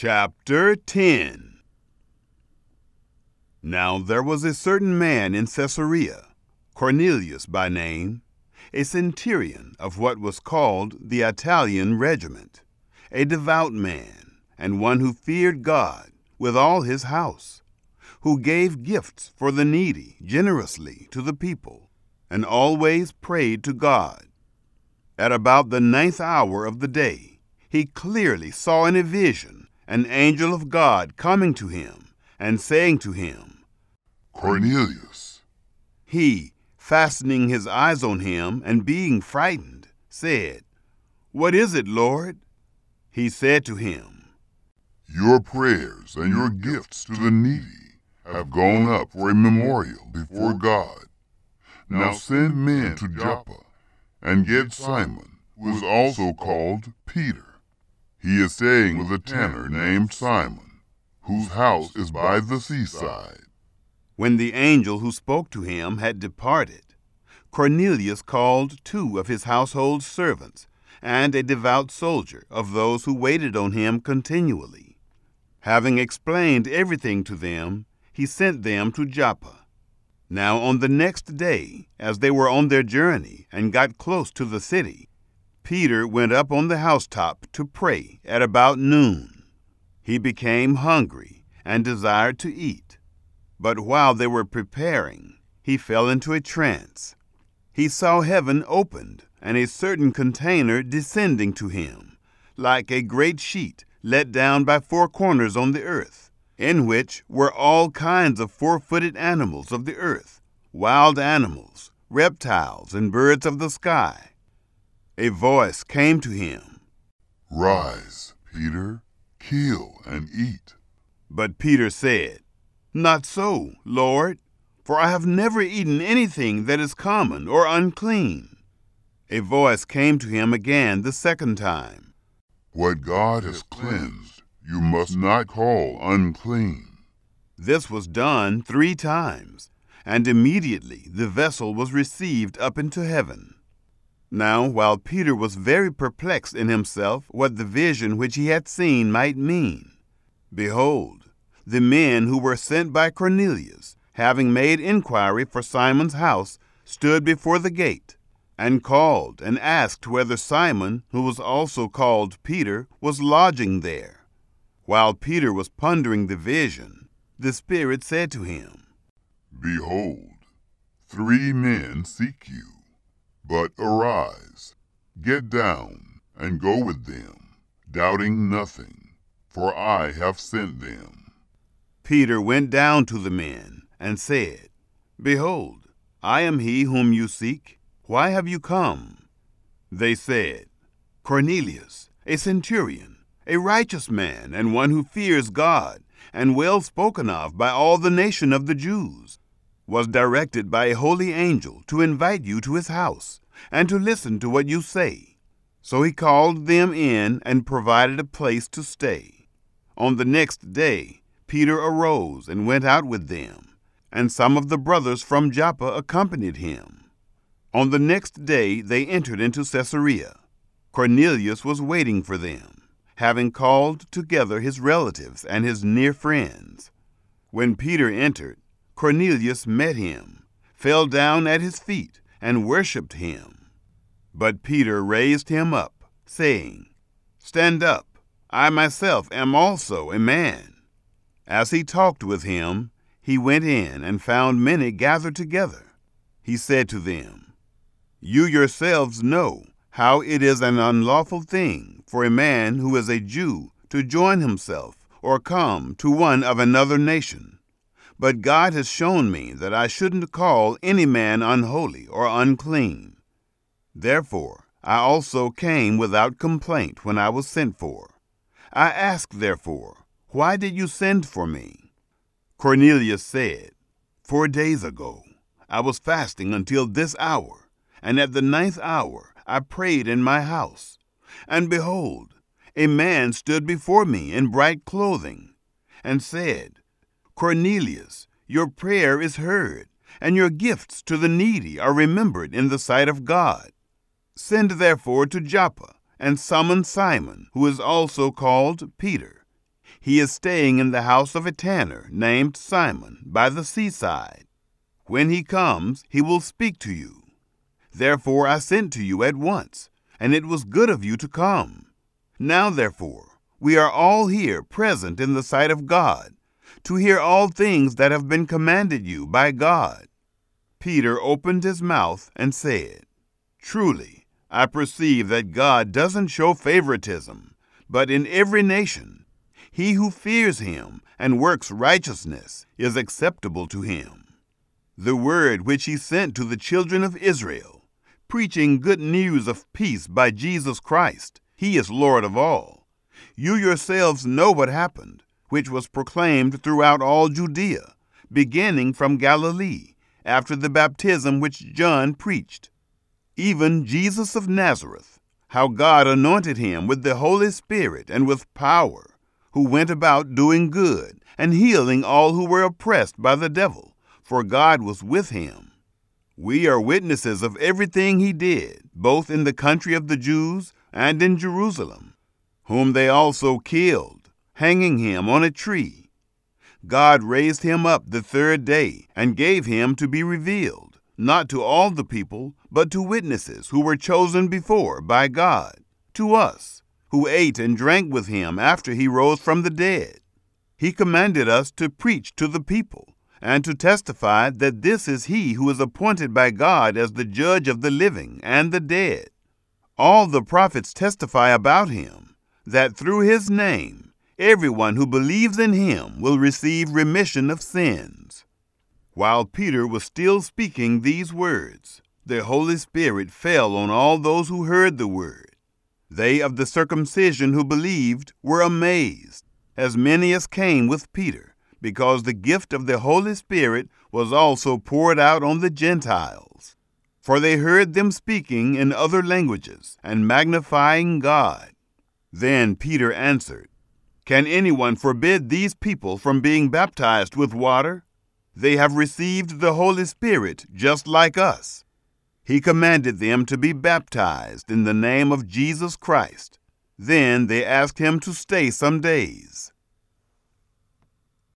Chapter 10. Now there was a certain man in Caesarea, Cornelius by name, a centurion of what was called the Italian regiment, a devout man, and one who feared God with all his house, who gave gifts for the needy generously to the people, and always prayed to God. At about the 9th hour of the day, he clearly saw in a vision an angel of God coming to him and saying to him, "Cornelius." He, fastening his eyes on him and being frightened, said, "What is it, Lord?" He said to him, "Your prayers and your gifts to the needy have gone up for a memorial before God. Now send men to Joppa and get Simon, who is also called Peter. He is staying with a tanner named Simon, whose house is by the seaside." When the angel who spoke to him had departed, Cornelius called 2 of his household servants and a devout soldier of those who waited on him continually. Having explained everything to them, he sent them to Joppa. Now on the next day, as they were on their journey and got close to the city, Peter went up on the housetop to pray at about noon. He became hungry and desired to eat. But while they were preparing, he fell into a trance. He saw heaven opened and a certain container descending to him, like a great sheet let down by 4 corners on the earth, in which were all kinds of 4-footed animals of the earth, wild animals, reptiles, and birds of the sky. A voice came to him, "Rise, Peter, kill and eat." But Peter said, "Not so, Lord, for I have never eaten anything that is common or unclean." A voice came to him again the second time, "What God has cleansed, you must not call unclean." This was done 3 times, and immediately the vessel was received up into heaven. Now, while Peter was very perplexed in himself what the vision which he had seen might mean, behold, the men who were sent by Cornelius, having made inquiry for Simon's house, stood before the gate, and called and asked whether Simon, who was also called Peter, was lodging there. While Peter was pondering the vision, the Spirit said to him, "Behold, 3 men seek you. But arise, get down, and go with them, doubting nothing, for I have sent them." Peter went down to the men and said, "Behold, I am he whom you seek. Why have you come?" They said, "Cornelius, a centurion, a righteous man, and one who fears God, and well spoken of by all the nation of the Jews, was directed by a holy angel to invite you to his house and to listen to what you say. So he called them in and provided a place to stay. On the next day, Peter arose and went out with them, and some of the brothers from Joppa accompanied him. On the next day they entered into Caesarea. Cornelius was waiting for them, having called together his relatives and his near friends. When Peter entered, Cornelius met him, fell down at his feet, and worshipped him. But Peter raised him up, saying, "Stand up, I myself am also a man." As he talked with him, he went in and found many gathered together. He said to them, "You yourselves know how it is an unlawful thing for a man who is a Jew to join himself or come to one of another nation. But God has shown me that I shouldn't call any man unholy or unclean. Therefore, I also came without complaint when I was sent for. I ask, therefore, why did you send for me?" Cornelius said, 4 days ago, I was fasting until this hour, and at the 9th hour I prayed in my house. And behold, a man stood before me in bright clothing, and said, "Cornelius, your prayer is heard, and your gifts to the needy are remembered in the sight of God. Send therefore to Joppa, and summon Simon, who is also called Peter. He is staying in the house of a tanner named Simon by the seaside. When he comes, he will speak to you. Therefore I sent to you at once, and it was good of you to come. Now therefore, we are all here present in the sight of God, to hear all things that have been commanded you by God. Peter opened his mouth and said, Truly, I perceive that God doesn't show favoritism, but in every nation, he who fears him and works righteousness is acceptable to him. The word which he sent to the children of Israel, preaching good news of peace by Jesus Christ, he is Lord of all. You yourselves know what happened, which was proclaimed throughout all Judea, beginning from Galilee, after the baptism which John preached. Even Jesus of Nazareth, how God anointed him with the Holy Spirit and with power, who went about doing good and healing all who were oppressed by the devil, for God was with him. We are witnesses of everything he did, both in the country of the Jews and in Jerusalem, whom they also killed, hanging him on a tree. God raised him up the third day and gave him to be revealed, not to all the people, but to witnesses who were chosen before by God, to us, who ate and drank with him after he rose from the dead. He commanded us to preach to the people, and to testify that this is he who is appointed by God as the judge of the living and the dead. All the prophets testify about him, that through his name everyone who believes in him will receive remission of sins. While Peter was still speaking these words, the Holy Spirit fell on all those who heard the word. They of the circumcision who believed were amazed, as many as came with Peter, because the gift of the Holy Spirit was also poured out on the Gentiles. For they heard them speaking in other languages and magnifying God. Then Peter answered, Can anyone forbid these people from being baptized with water? They have received the Holy Spirit just like us. He commanded them to be baptized in the name of Jesus Christ. Then they asked him to stay some days.